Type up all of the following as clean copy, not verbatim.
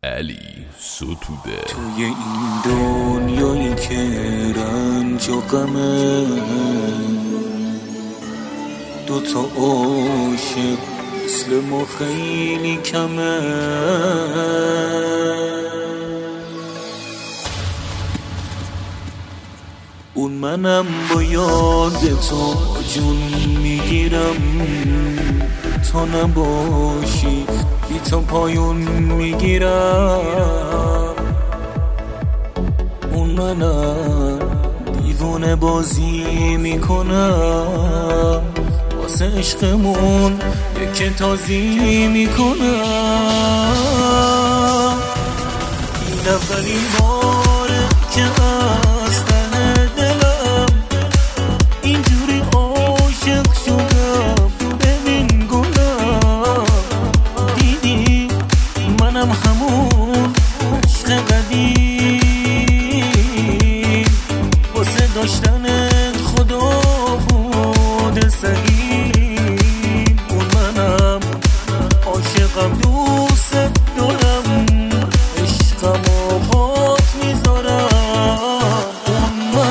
علی ستوده. توی این دنیایی که رنج و غمه، دوتا عاشق مثل ما خیلی کمه. اون منم با یاد تو جون میگیرم، تو نباشی بی تو پایون میگیرم. اون منم دیوونه بازی میکنم، واسه عشقمون یک تازی میکنم. این اولین باره که از ته دلم اینجوری عاشق شدم. ببین گلم، دیدی منم همون عشق قدیم، واسه داشتنت خدا بود سلیم. اون منم عاشقم، دوست دارم، عشقمو بات میذارم. اون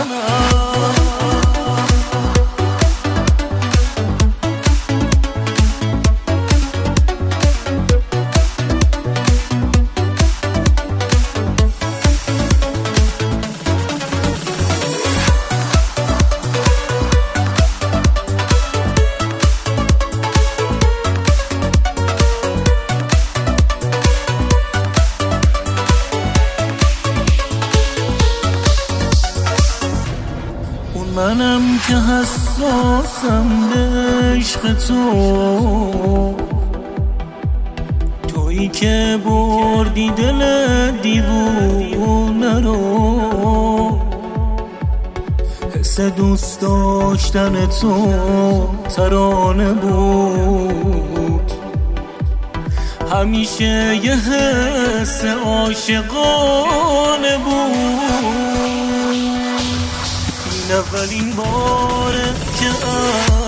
منم که حساسم به عشق تو، تویی که بردی دل دیوونه رو. حس دوست داشتن تو ترانه بود، همیشه یه حس عاشقانه بود. این اولین باره که